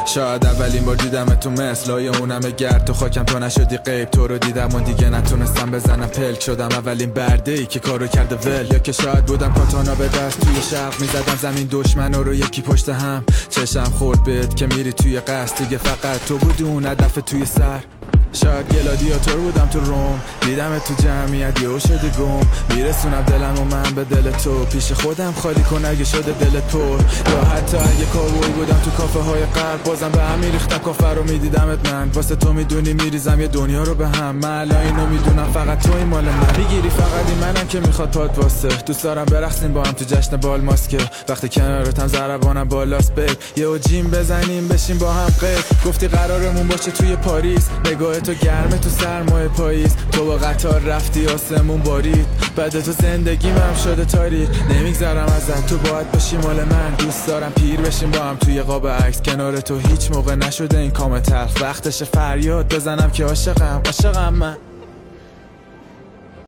شاید اولین بار دیدم تو مثلای اونم گرد تو خاکم تو نشدی غیب. تو رو دیدم و دیگه نتونستم بزنم پلک. شدم اولین برده‌ای که کارو کرده ول. یا که شاید بودم کاتانا به دست توی شرق میزدم زمین دشمنا رو یکی پشت هم. چشم خورد بهت که میری توی قصد دیگه فقط تو بودی اون هدف توی سر. شاید گلادیاتور بودم تو روم دیدم تو جمعیت یهو شده گم. میرسونم دلم و من به دل تو پیش خودم خالی کن اگه شده دلت پر. یا حتی اگه کاوبوی بودم تو کافه های غرب بازم به هم میریختم کافه رو میدیدمت من. واسه تو میدونی میریزم یه دنیا رو به هم. من الان اینو میدونم فقط تو این مال من. میگیری فقط این منم که میخواد پات واسه. دوست دارم برقصیم با هم تو جشن بال ماسکه. وقتی کنارتم ضربانم بالاست بیب. یهو جیم بزنیم بشیم با هم غیب. گفتی قرارمون باشه توی پاریس. نگاه تو گرمه تو سرمای پاییز. تو با قطار رفتی آسمون بارید. بعد تو زندگیم هم شده تاریک. نمیگذرم ازت تو باید باشی مال من. دوست دارم پیر بشیم با هم توی قاب عکس. کنار تو هیچ موقع نشده این کام تلخ. وقتش فریاد بزنم که عاشقم من.